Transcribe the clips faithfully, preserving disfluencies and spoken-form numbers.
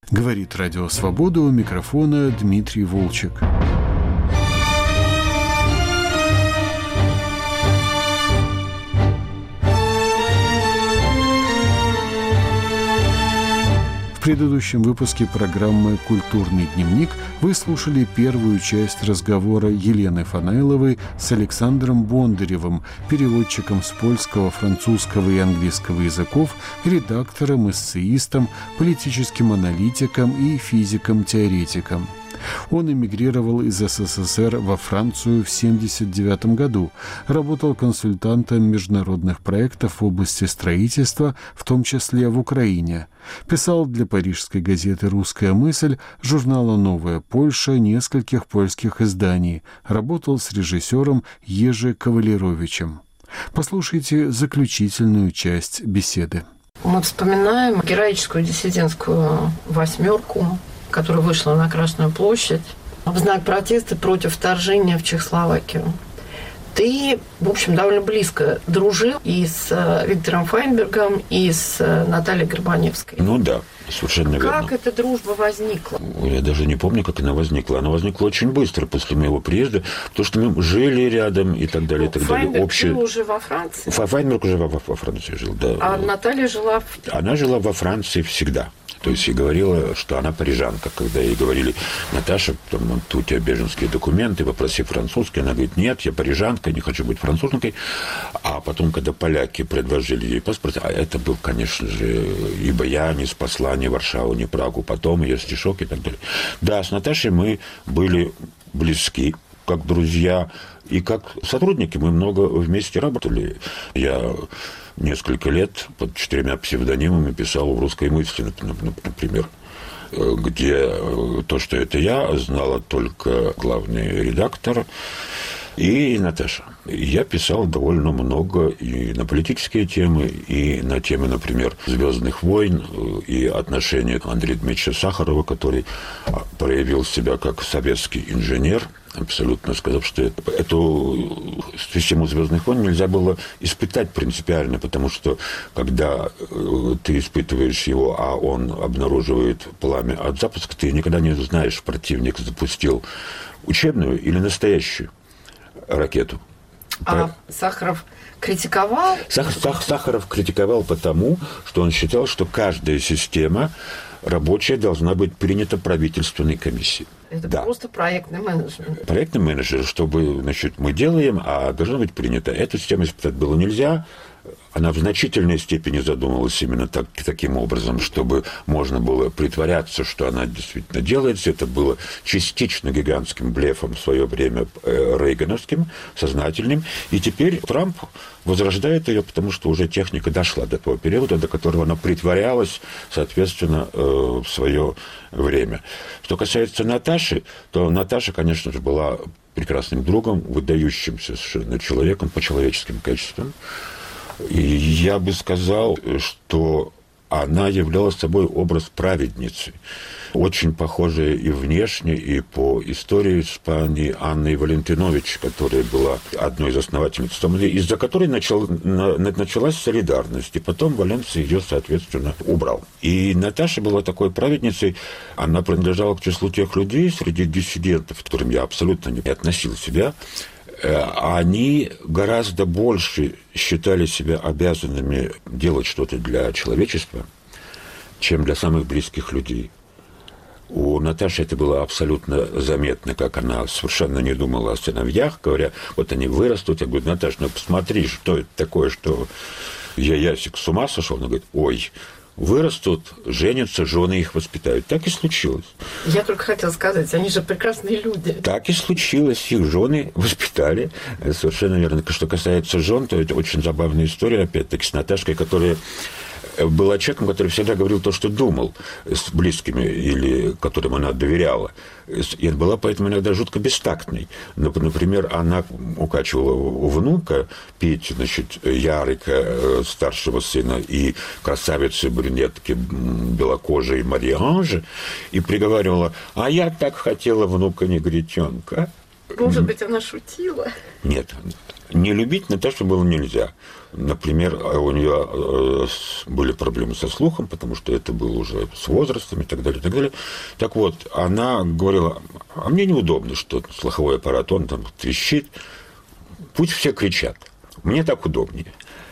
Говорит Радио Свобода, у микрофона Дмитрий Волчек. В предыдущем выпуске программы «Культурный дневник» вы слушали первую часть разговора Елены Фанайловой с Александром Бондаревым, переводчиком с польского, французского и английского языков, редактором, эссеистом, политическим аналитиком и физиком-теоретиком. Он эмигрировал из СССР во Францию в семьдесят девятом году, работал консультантом международных проектов в области строительства, в том числе в Украине. Писал для парижской газеты «Русская мысль», журнала «Новая Польша», нескольких польских изданий. Работал с режиссером Ежи Кавалеровичем. Послушайте заключительную часть беседы. Мы вспоминаем героическую диссидентскую «восьмерку», которая вышла на Красную площадь в знак протеста против вторжения в Чехословакию. Ты, в общем, довольно близко дружил и с Виктором Файнбергом, и с Натальей Горбаневской. Ну да, совершенно верно. Как эта дружба возникла? Я даже не помню, как она возникла. Она возникла очень быстро после моего приезда, потому что мы жили рядом и так далее. Ну, и так далее. Файнберг Общее... жил уже во Франции? Файнберг уже во, во Франции жил, да. А Наталья жила в... Она жила во Франции всегда. То есть и говорила, что она парижанка. Когда ей говорили: Наташа, там, у тебя беженские документы, попроси французский. Она говорит: нет, я парижанка, не хочу быть француженкой. А потом, когда поляки предложили ей паспорт, а это был, конечно же, ибо я не спасла ни Варшаву, ни Прагу, потом ее стишок и так далее. Да, с Наташей мы были близки, как друзья, и как сотрудники. Мы много вместе работали. Я несколько лет под четырьмя псевдонимами писал в «Русской мысли», например, где то, что это я, знала только главный редактор и Наташа. Я писал довольно много и на политические темы, и на темы, например, «Звездных войн» и отношения Андрея Дмитриевича Сахарова, который проявил себя как советский инженер, абсолютно сказав, что это, эту систему «Звездных войн» нельзя было испытать принципиально, потому что когда ты испытываешь его, а он обнаруживает пламя от запуска, ты никогда не знаешь, противник запустил учебную или настоящую ракету. А Про... Сахаров критиковал? Сах... Сах... Сахаров критиковал потому, что он считал, что каждая система рабочая должна быть принята правительственной комиссией. Это да. Просто проектный менеджмент. Проектный менеджер, чтобы, значит, мы делаем, а должно быть принято. Эту систему испытать было нельзя. Она в значительной степени задумывалась именно так, таким образом, чтобы можно было притворяться, что она действительно делается. Это было частично гигантским блефом в свое время рейгановским, сознательным. И теперь Трамп возрождает ее, потому что уже техника дошла до того периода, до которого она притворялась, соответственно, в свое время. Что касается Наташи, то Наташа, конечно же, была прекрасным другом, выдающимся совершенно человеком по человеческим качествам. И я бы сказал, что она являла собой образ праведницы, очень похожая и внешне, и по истории Испании Анной Валентинович, которая была одной из основательниц, из-за которой начал, на, началась солидарность, и потом Валенсия ее, соответственно, убрал. И Наташа была такой праведницей, она принадлежала к числу тех людей среди диссидентов, к которым я абсолютно не относил себя. Они гораздо больше считали себя обязанными делать что-то для человечества, чем для самых близких людей. У Наташи это было абсолютно заметно, как она совершенно не думала о сыновьях, говоря: вот они вырастут. Я говорю: Наташа, ну посмотри, что это такое, что я ясик с ума сошел. Она говорит: ой, вырастут, женятся, жены их воспитают. Так и случилось. Я только хотела сказать, они же прекрасные люди. Так и случилось. Их жены воспитали. Совершенно верно. Что касается жен, то это очень забавная история, опять-таки, с Наташкой, которая была человеком, который всегда говорил то, что думал, с близкими или которым она доверяла. И была поэтому иногда жутко бестактной. Например, она укачивала у внука петь, значит, Ярика, старшего сына, и красавицы брюнетки белокожей Марии Анжи, и приговаривала: а я так хотела внука негритенка. Может быть, она шутила? Нет, не любить Наташу было нельзя. Например, у нее были проблемы со слухом, потому что это было уже с возрастом и так далее, и так далее. Так вот, она говорила, а мне неудобно, что слуховой аппарат, он там трещит. Пусть все кричат. Мне так удобнее.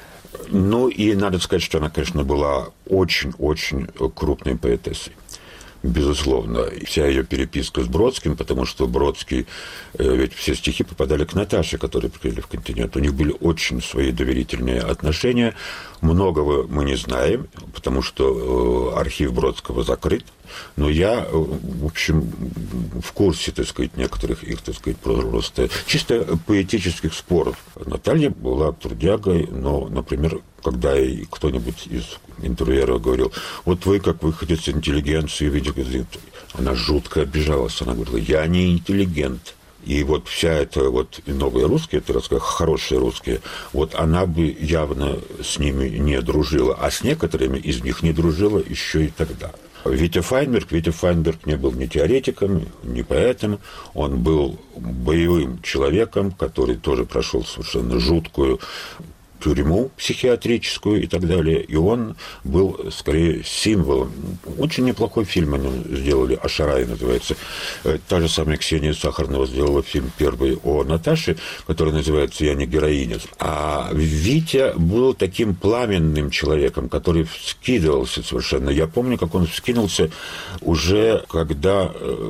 Ну, и надо сказать, что она, конечно, была очень-очень крупной поэтессой. Безусловно, вся ее переписка с Бродским, потому что Бродский, ведь все стихи попадали к Наташе, которые приехали в «Континент». У них были очень свои доверительные отношения. Многого мы не знаем, потому что архив Бродского закрыт. Но я, в общем, в курсе, так сказать, некоторых их, так сказать, просто чисто поэтических споров. Наталья была трудягой, но, например, когда ей кто-нибудь из интервьюеров говорил, вот вы, как выходец интеллигенции, видите, она жутко обижалась. Она говорила, я не интеллигент. И вот вся эта вот новые русские, это рассказать, хорошие русские, вот она бы явно с ними не дружила, а с некоторыми из них не дружила еще и тогда. Витя Файнберг, Витя Файнберг не был ни теоретиком, ни поэтом, он был боевым человеком, который тоже прошел совершенно жуткую тюрьму психиатрическую и так далее, и он был, скорее, символом. Очень неплохой фильм они сделали, «Ашарай» называется. Та же самая Ксения Сахарнова сделала фильм первый о Наташе, который называется «Я не героиня». А Витя был таким пламенным человеком, который вскидывался совершенно. Я помню, как он вскинулся уже, когда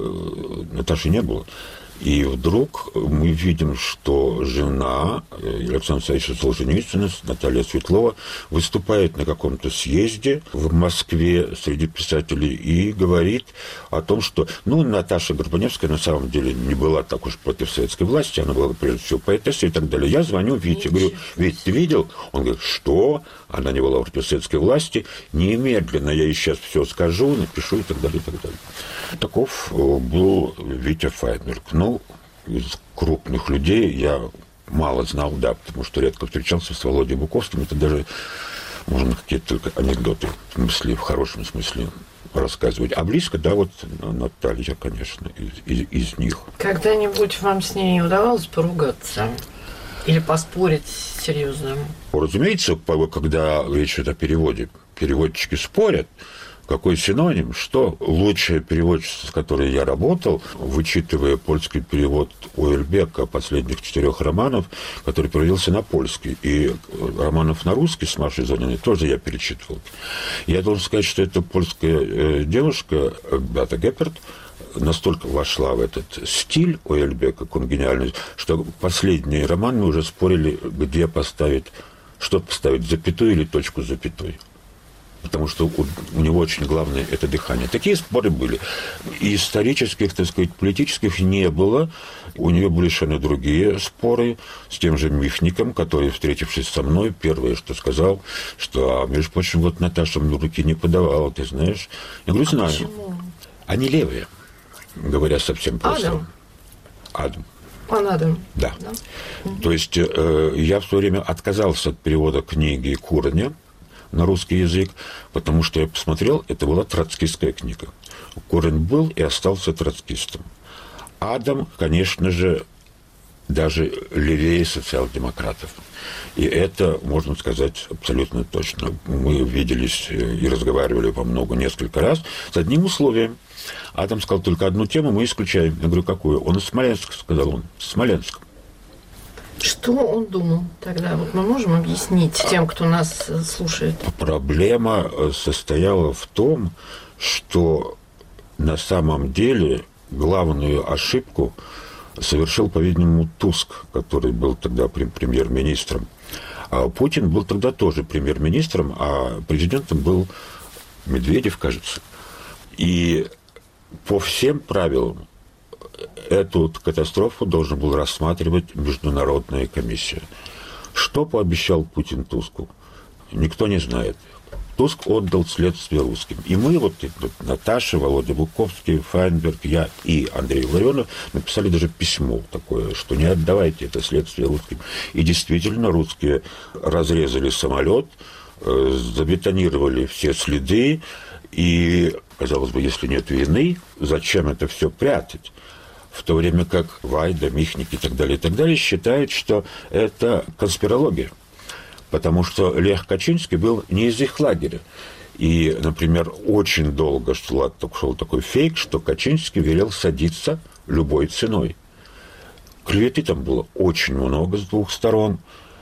э, Наташи не было. И вдруг мы видим, что жена Александра Александровича Солженицына, Наталья Светлова, выступает на каком-то съезде в Москве среди писателей и говорит о том, что, ну, Наташа Горбаневская на самом деле не была так уж против советской власти, она была, прежде всего, поэтессой и так далее. Я звоню Вите, говорю, Вить, ты видел? Он говорит, что? Она не была против советской власти, немедленно я ей сейчас все скажу, напишу и так далее, и так далее. Таков был Витя Файнберг. Ну, из крупных людей я мало знал, да, потому что редко встречался с Володей Буковским. Это даже можно какие-то только анекдоты в смысле, в хорошем смысле рассказывать. А близко, да, вот Наталья, конечно, из, из, из них. Когда-нибудь вам с ней удавалось поругаться? Или поспорить серьезно? Разумеется, когда речь идет о переводе, переводчики спорят. Какой синоним? Что лучшая переводчица, с которой я работал, вычитывая польский перевод Уэльбека последних четырех романов, который переводился на польский, и романов на русский с Машей Зориной тоже я перечитывал. Я должен сказать, что эта польская девушка, Беата Геппард, настолько вошла в этот стиль Уэльбека, конгениальный, что последний роман мы уже спорили, где поставить, что поставить, запятую или точку с запятой. Потому что у, у него очень главное – это дыхание. Такие споры были. И исторических, так сказать, политических не было. У нее были совершенно другие споры с тем же Михником, который, встретившись со мной, первое, что сказал, что, а, между прочим, вот Наташа мне руки не подавала, ты знаешь. Я говорю, знаю. А почему? Они левые, говоря совсем просто. Адам? Адам. Он Адам. Да. да? То есть э, я в то время отказался от перевода книги Кураня на русский язык, потому что я посмотрел, это была троцкистская книга. Корень был и остался троцкистом. Адам, конечно же, даже левее социал-демократов. И это, можно сказать, абсолютно точно. Мы виделись и разговаривали по много, несколько раз, с одним условием. Адам сказал только одну тему, мы исключаем. Я говорю, какую? Он из Смоленска, сказал он. Смоленск. Что он думал тогда? Вот мы можем объяснить тем, кто нас слушает? Проблема состояла в том, что на самом деле главную ошибку совершил, по-видимому, Туск, который был тогда премьер-министром. А Путин был тогда тоже премьер-министром, а президентом был Медведев, кажется. И по всем правилам эту катастрофу должен был рассматривать международная комиссия. Что пообещал Путин Туску? Никто не знает. Туск отдал следствие русским. И мы, вот Наташа, Володя Буковский, Файнберг, я и Андрей Ларионов написали даже письмо такое, что не отдавайте это следствие русским. И действительно, русские разрезали самолет, забетонировали все следы, и, казалось бы, если нет вины, зачем это все прятать? в то время как Вайда, Михник и так далее, и так далее считают, что это конспирология. Потому что Лех Качинский был не из их лагеря. И, например, очень долго шел, шел такой фейк, что Качинский велел садиться любой ценой. Клеветы там было очень много с двух сторон.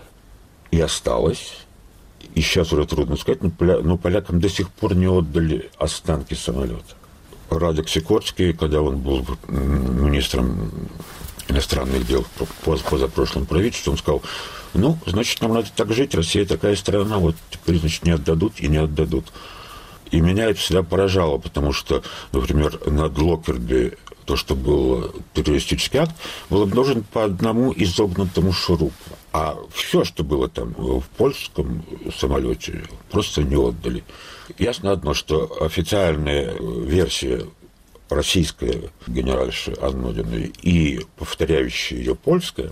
И осталось. И сейчас уже трудно сказать, но, поля, но полякам до сих пор не отдали останки самолета. Радек Сикорский, когда он был министром иностранных дел в позапрошлом правительстве, он сказал: ну, значит, нам надо так жить, Россия такая страна, вот теперь, значит, не отдадут и не отдадут. И меня это всегда поражало, потому что, например, над Локкерби, то, что был террористический акт, был обнаружен по одному изогнутому шурупу. А все, что было там в польском самолете, просто не отдали. Ясно одно, что официальная версия российская генеральши Аннодиной и повторяющая ее польская,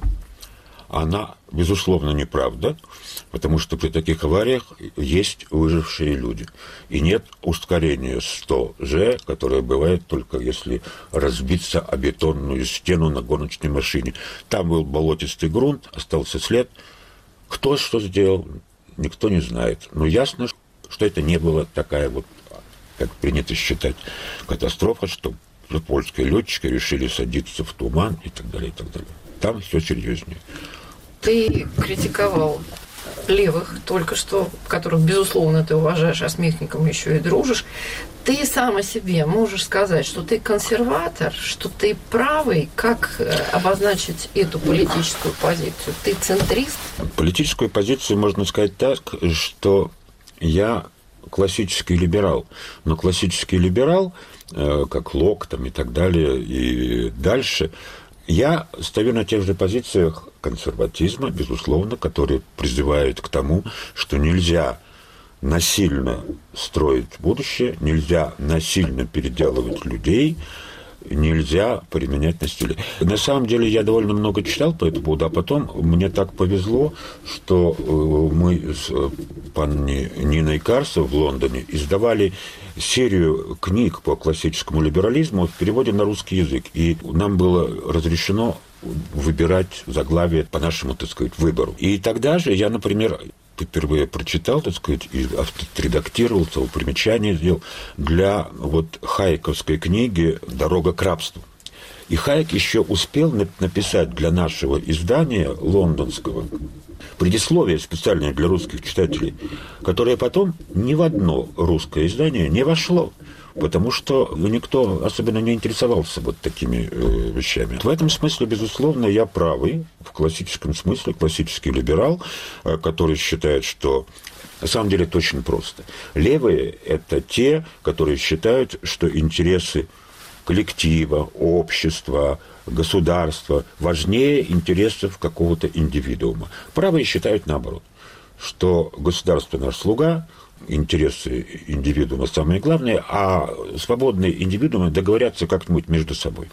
она, безусловно, неправда, потому что при таких авариях есть выжившие люди. И нет ускорения сто же, которое бывает только если разбиться о бетонную стену на гоночной машине. Там был болотистый грунт, остался след. Кто что сделал, никто не знает. Но ясно, что это не была такая вот, как принято считать, катастрофа, что польские летчики решили садиться в туман и так далее, и так далее. Там все серьезнее. Ты критиковал левых только что, которых, безусловно, ты уважаешь, а с Михником еще и дружишь. Ты сам о себе можешь сказать, что ты консерватор, что ты правый? Как обозначить эту политическую позицию? Ты центрист? Политическую позицию можно сказать так, что я классический либерал. Но классический либерал, как Лок там, и так далее, и дальше, я стою на тех же позициях консерватизма, безусловно, которые призывают к тому, что нельзя насильно строить будущее, нельзя насильно переделывать людей, нельзя применять насилие. На самом деле я довольно много читал по этому поводу, а потом мне так повезло, что мы с панной Ниной Карсо в Лондоне издавали серию книг по классическому либерализму в переводе на русский язык. И нам было разрешено выбирать заглавие по нашему, так сказать, выбору. И тогда же я, например, впервые прочитал, так сказать, и отредактировал, целое примечание сделал для вот хайековской книги «Дорога к рабству». И Хайек еще успел написать для нашего издания лондонского предисловие специальное для русских читателей, которое потом ни в одно русское издание не вошло, потому что никто особенно не интересовался вот такими э, вещами. В этом смысле, безусловно, я правый, в классическом смысле, классический либерал, э, который считает, что на самом деле это очень просто. Левые – это те, которые считают, что интересы коллектива, общества, государства важнее интересов какого-то индивидуума. Правые считают наоборот, что государство наш слуга, интересы индивидуума самое главное, а свободные индивидуумы договорятся как-нибудь между собой.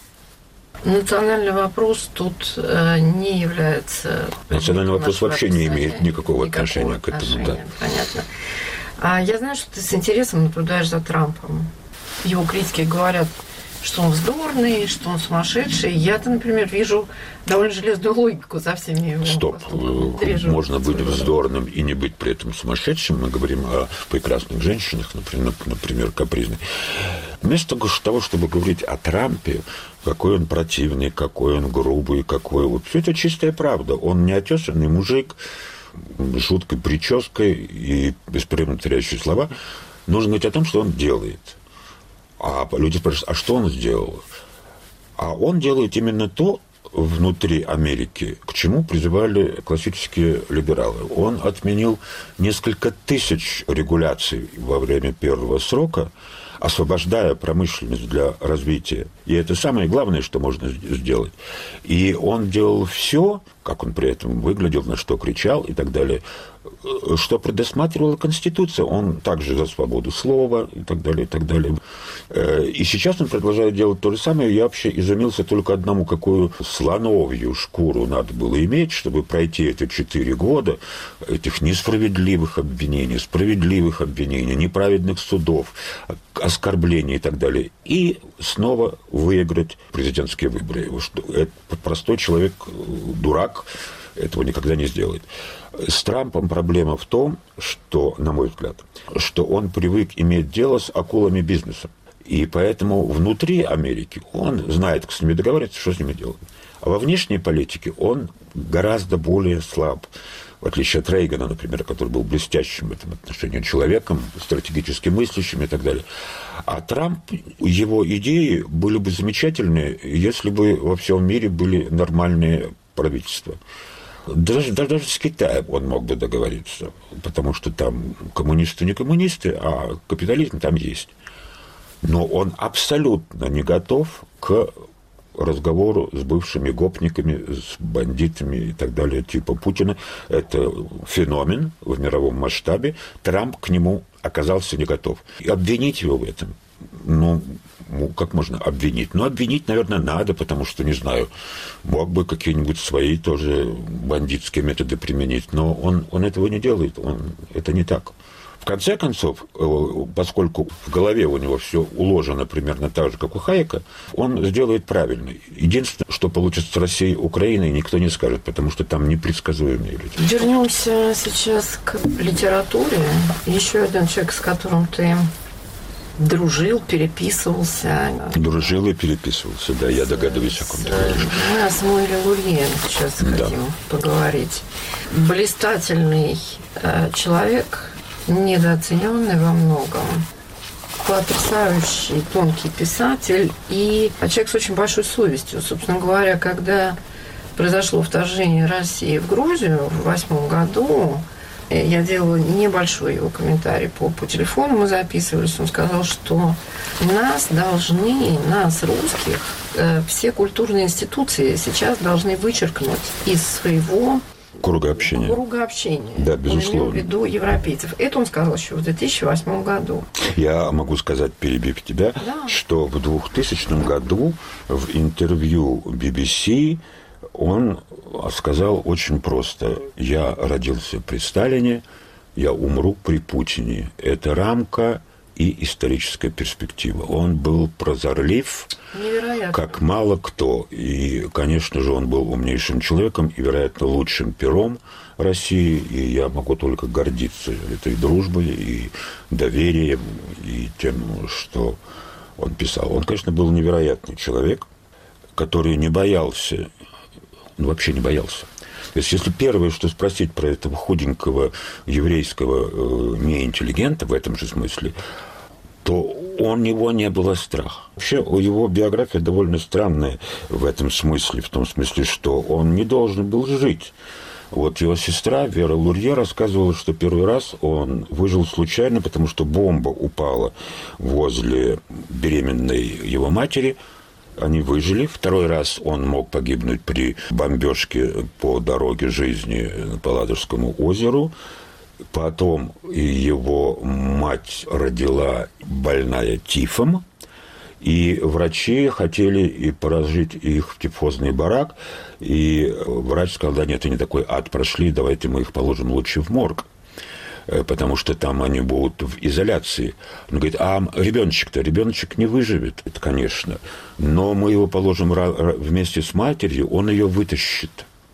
Национальный вопрос тут э, не является... Национальный вопрос вообще не имеет никакого, никакого отношения к этому. Отношения, Да. Понятно. А я знаю, что ты с интересом наблюдаешь за Трампом. Его критики говорят, что он вздорный, что он сумасшедший. Я-то, например, вижу довольно железную логику за всеми его... Стоп. Можно быть вздорным и не быть при этом сумасшедшим. Мы говорим о прекрасных женщинах, например, например капризной. Вместо того, чтобы говорить о Трампе, какой он противный, какой он грубый, какой... Вот все это чистая правда. Он неотесанный мужик с жуткой прической и беспрерывно теряющие слова. Нужно говорить о том, что он делает. А люди спрашивают, а что он сделал? А он делает именно то внутри Америки, к чему призывали классические либералы. Он отменил несколько тысяч регуляций во время первого срока, освобождая промышленность для развития. И это самое главное, что можно сделать. И он делал все, как он при этом выглядел, на что кричал и так далее, что предусматривала Конституция. Он также за свободу слова и так далее, и так далее. И сейчас он продолжает делать то же самое. Я вообще изумился только одному, какую слоновью шкуру надо было иметь, чтобы пройти эти четыре года этих несправедливых обвинений, справедливых обвинений, неправедных судов, оскорблений и так далее, и снова выиграть президентские выборы. Простой человек, дурак, этого никогда не сделает. С Трампом проблема в том, что, на мой взгляд, что он привык иметь дело с акулами бизнеса. И поэтому внутри Америки он знает, как с ними договариваться, что с ними делать. А во внешней политике он гораздо более слаб. В отличие от Рейгана, например, который был блестящим в этом отношении человеком, стратегически мыслящим и так далее. А Трамп, его идеи были бы замечательные, если бы во всем мире были нормальные правительства. Даже, даже с Китаем он мог бы договориться, потому что там коммунисты не коммунисты, а капитализм там есть. Но он абсолютно не готов к разговору с бывшими гопниками, с бандитами и так далее, типа Путина. Это феномен в мировом масштабе. Трамп к нему оказался не готов. И обвинить его в этом, ну, как можно обвинить? Ну, обвинить, наверное, надо, потому что, не знаю, мог бы какие-нибудь свои тоже бандитские методы применить, но он, он этого не делает, он, это не так. В конце концов, поскольку в голове у него все уложено примерно так же, как у Хайека, он сделает правильно. Единственное, что получится с Россией и Украиной, никто не скажет, потому что там непредсказуемые люди. Вернемся сейчас к литературе. Еще один человек, с которым ты дружил, переписывался. Дружил и переписывался, да, я догадываюсь, о ком ты говоришь. Мы о Самуэле Лурье сейчас да. хотим поговорить. Блистательный э, человек, недооцененный во многом, потрясающий, тонкий писатель и человек с очень большой совестью. Собственно говоря, когда произошло вторжение России в Грузию в восьмом году, я делала небольшой его комментарий по, по телефону, мы записывались. Он сказал, что нас должны, нас, русских, все культурные институции сейчас должны вычеркнуть из своего круга общения. Круга общения. Да, безусловно. Он имел в виду европейцев. Это он сказал еще в две тысячи восьмом году. Я могу сказать, перебив тебя, да. что в двухтысячном году в интервью би би си он сказал очень просто: я родился при Сталине, я умру при Путине. Это рамка и историческая перспектива. Он был прозорлив, невероятно, как мало кто. И, конечно же, он был умнейшим человеком и, вероятно, лучшим пером России. И я могу только гордиться этой дружбой и доверием, и тем, что он писал. Он, конечно, был невероятный человек, который не боялся, ну, вообще не боялся. То есть, если первое, что спросить про этого худенького еврейского э, неинтеллигента в этом же смысле, то у него не было страха. Вообще, его биография довольно странная в этом смысле, в том смысле, что он не должен был жить. Вот его сестра Вера Лурье рассказывала, что первый раз он выжил случайно, потому что бомба упала возле беременной его матери. Они выжили. Второй раз он мог погибнуть при бомбежке по дороге жизни по Ладожскому озеру. Потом его мать родила больная тифом, и врачи хотели и положить их в тифозный барак, и врач сказал: да нет, они такой ад прошли, давайте мы их положим лучше в морг, потому что там они будут в изоляции. Он говорит: а ребеночек-то, ребеночек не выживет, это, конечно, но мы его положим вместе с матерью, он ее вытащит.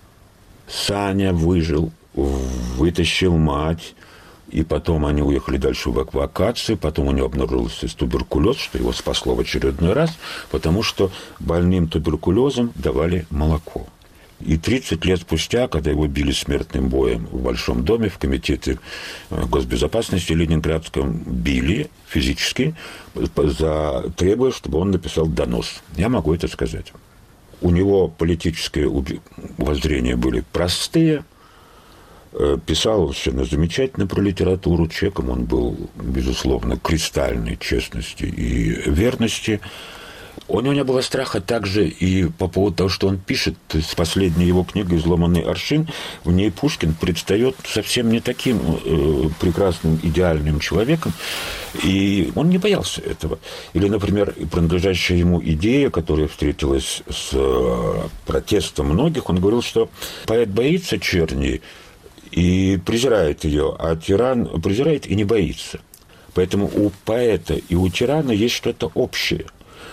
Саня выжил, вытащил мать, и потом они уехали дальше в эвакуацию, потом у него обнаружился туберкулез, что его спасло в очередной раз, потому что больным туберкулезом давали молоко. И тридцать лет спустя, когда его били смертным боем в Большом доме, в комитете госбезопасности Ленинградском, били физически, за, требуя, чтобы он написал донос. Я могу это сказать. У него политические воззрения были простые, писал совершенно замечательно про литературу. Человеком он был, безусловно, кристальной честности и верности. У него не было страха также и по поводу того, что он пишет. То есть последняя его книга «Изломанный аршин», в ней Пушкин предстает совсем не таким э, прекрасным, идеальным человеком, и он не боялся этого. Или, например, принадлежащая ему идея, которая встретилась с э, протестом многих, он говорил, что поэт боится черни и презирает ее, а тиран презирает и не боится. Поэтому у поэта и у тирана есть что-то общее.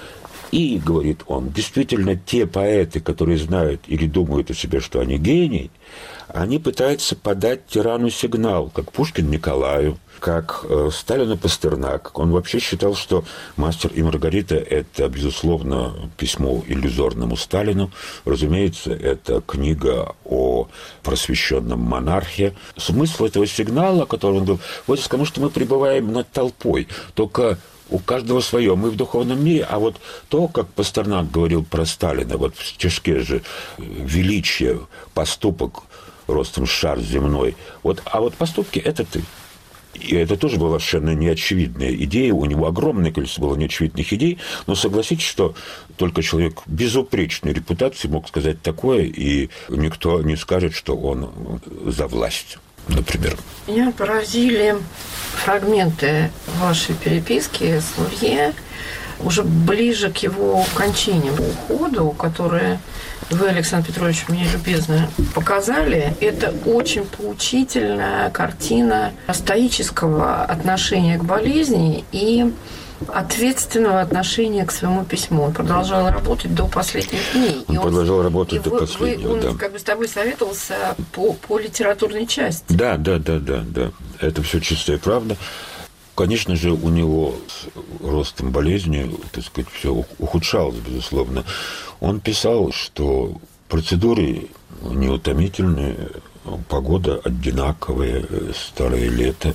И, говорит он, действительно, те поэты, которые знают или думают о себе, что они гений, они пытаются подать тирану сигнал, как Пушкин Николаю, как э, Сталину Пастернак. Он вообще считал, что «Мастер и Маргарита» — это, безусловно, письмо иллюзорному Сталину. Разумеется, это книга о просвещенном монархе. Смысл этого сигнала, который он был, вот к тому, что мы пребываем над толпой, только у каждого свое. Мы в духовном мире, а вот то, как Пастернак говорил про Сталина, вот в стишке же величие, поступок ростом шар земной. Вот, а вот поступки – это ты. И это тоже была совершенно неочевидная идея. У него огромное количество было неочевидных идей. Но согласитесь, что только человек безупречной репутации мог сказать такое, и никто не скажет, что он за власть, например. Меня поразили фрагменты вашей переписки с Лурье уже ближе к его кончине, уходу, которые вы, Александр Петрович, мне любезно показали. Это очень поучительная картина стоического отношения к болезни и ответственного отношения к своему письму. Он продолжал работать до последних дней. Он, он продолжал работать до вы, последнего, вы, он, да. как бы с тобой советовался по, по литературной части. Да, да, да, да, да. Это все чистая правда. Конечно же, у него с ростом болезни, так сказать, все ухудшалось, безусловно. Он писал, что процедуры неутомительные, погода одинаковая, старое лето,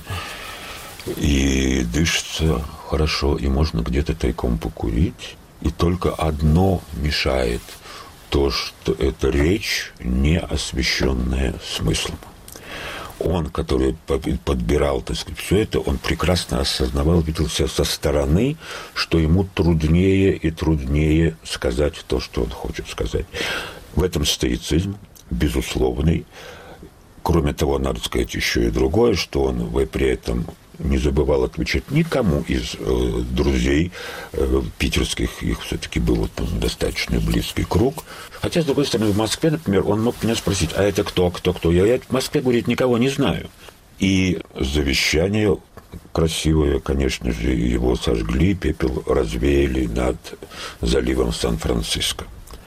и дышится хорошо, и можно где-то тайком покурить. И только одно мешает – то, что это речь, не освещенная смыслом. Он, который подбирал, так сказать, все это, он прекрасно осознавал, видел себя со стороны, что ему труднее и труднее сказать то, что он хочет сказать. В этом стоицизм безусловный. Кроме того, надо сказать еще и другое, что он при этом не забывал отвечать никому из э, друзей э, питерских, их все-таки был там достаточно близкий круг. Хотя, с другой стороны, в Москве, например, он мог меня спросить, а это кто, кто, кто? Я, я в Москве, говорит, никого не знаю. И завещание красивое, конечно же, его сожгли, пепел развеяли над заливом Сан-Франциско.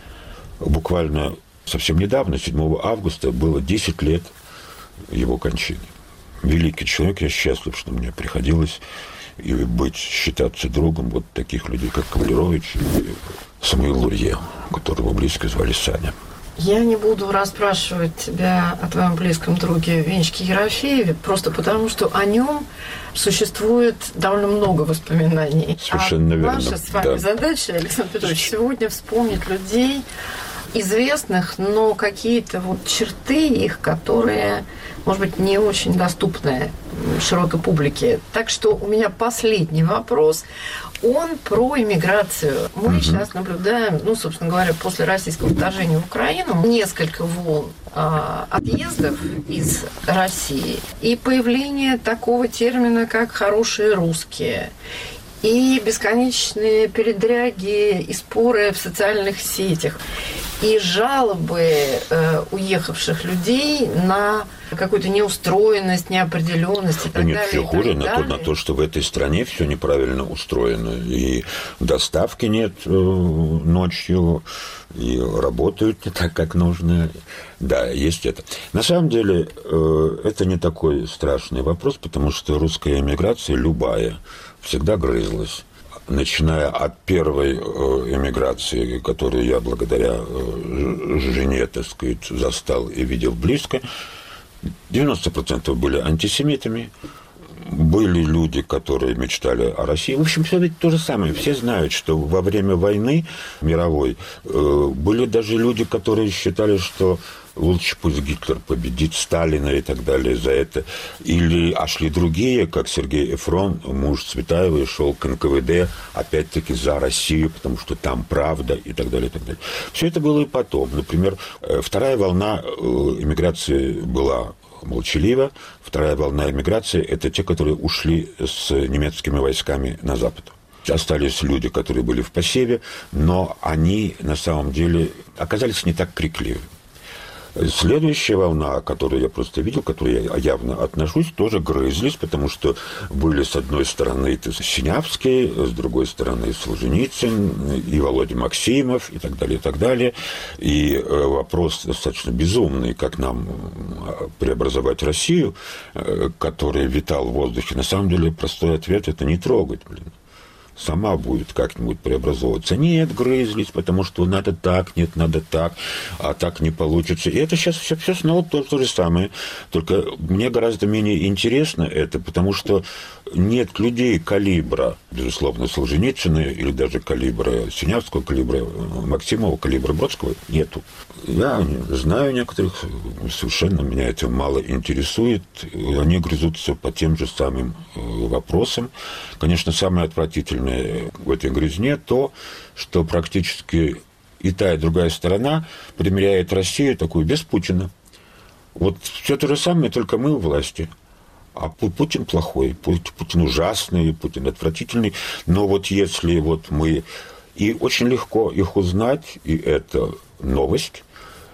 Буквально совсем недавно, седьмого августа, было десять лет его кончины. Великий человек, я счастлив, что мне приходилось и быть, считаться другом вот таких людей, как Ковалерович и Самуил Лурье, которого близко звали Саня. Я не буду расспрашивать тебя о твоем близком друге Венечке Ерофееве, просто потому, что о нем существует довольно много воспоминаний. Совершенно а верно. Наша с вами да. задача, Александр Петрович, сегодня вспомнить людей известных, но какие-то вот черты их, которые, может быть, не очень доступны широкой публике. Так что у меня последний вопрос. Он про иммиграцию. Мы угу. сейчас наблюдаем, ну, собственно говоря, после российского вторжения в Украину несколько волн а, отъездов из России и появление такого термина, как «хорошие русские». И бесконечные передряги и споры в социальных сетях. И жалобы э, уехавших людей на какую-то неустроенность, неопределенность и так да нет, далее. все хуже на то, далее. на то, что в этой стране все неправильно устроено. И доставки нет э, ночью, и работают не так, как нужно. Да, есть это. На самом деле, э, это не такой страшный вопрос, потому что русская эмиграция, любая, всегда грызлась. Начиная от первой эмиграции, которую я благодаря жене, так сказать, застал и видел близко, девяносто процентов были антисемитами. Были люди, которые мечтали о России. В общем, все ведь то же самое. Все знают, что во время войны мировой были даже люди, которые считали, что лучше пусть Гитлер победит Сталина и так далее за это. Или, а шли другие, как Сергей Эфрон, муж Цветаевой, шел к эн ка вэ дэ, опять-таки за Россию, потому что там правда и так далее, и так далее. Все это было и потом. Например, вторая волна эмиграции была молчалива. Вторая волна эмиграции – это те, которые ушли с немецкими войсками на Запад. Остались люди, которые были в посеве, но они на самом деле оказались не так крикливы. Следующая волна, которую я просто видел, к которой я явно отношусь, тоже грызлись, потому что были с одной стороны Синявский, с другой стороны Солженицын, и Володя Максимов, и так далее, и так далее. И вопрос достаточно безумный, как нам преобразовать Россию, который витал в воздухе. На самом деле простой ответ – это не трогать, блин. Сама будет как-нибудь преобразовываться. Нет, грызлись, потому что надо так, нет, надо так, а так не получится. И это сейчас все, все снова то, то же самое. Только мне гораздо менее интересно это, потому что нет людей калибра, безусловно, Солженицына, или даже калибра Синявского, калибра Максимова, калибра Бродского. Нету. Я знаю некоторых, совершенно меня это мало интересует. Они грызутся по тем же самым вопросам. Конечно, самое отвратительное в этой грызне то, что практически и та, и другая сторона примеряет Россию такую без Путина. Вот все то же самое, только мы у власти. А Путин плохой, Путин ужасный, Путин отвратительный. Но вот если вот мы... И очень легко их узнать, и это новость,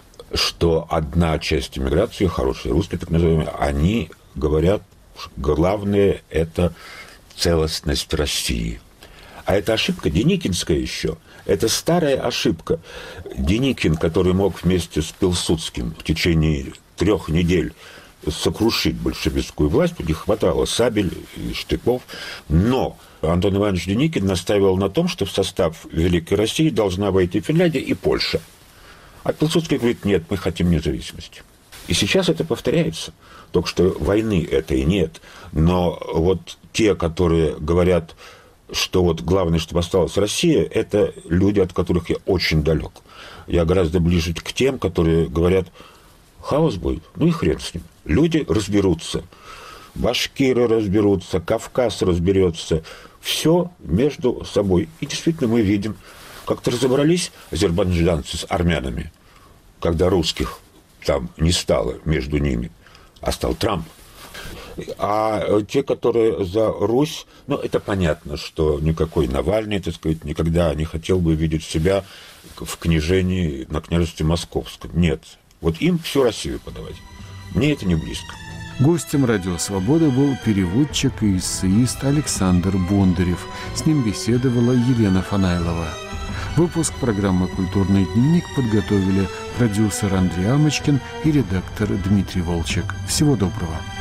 что одна часть иммиграции, хорошие русские так называемые, они говорят, главное – это целостность России. А это ошибка деникинская еще. Это старая ошибка. Деникин, который мог вместе с Пилсудским в течение трех недель сокрушить большевистскую власть, у них хватало сабель и штыков, но Антон Иванович Деникин настаивал на том, что в состав Великой России должна войти Финляндия и Польша. А Пилсудский говорит, нет, мы хотим независимости. И сейчас это повторяется. Только что войны этой нет. Но вот те, которые говорят, что вот главное, чтобы осталась Россия, это люди, от которых я очень далек. Я гораздо ближе к тем, которые говорят, хаос будет, ну и хрен с ним. Люди разберутся. Башкиры разберутся, Кавказ разберется. Все между собой. И действительно мы видим, как-то разобрались азербайджанцы с армянами, когда русских там не стало между ними, а стал Трамп. А те, которые за Русь, ну, это понятно, что никакой Навальный, так сказать, никогда не хотел бы видеть себя в княжении на княжестве Московском. Нет. Вот им всю Россию подавать. Мне это не близко. Гостем «Радио Свобода» был переводчик и эссеист Александр Бондарев. С ним беседовала Елена Фанайлова. Выпуск программы «Культурный дневник» подготовили продюсер Андрей Амочкин и редактор Дмитрий Волчек. Всего доброго.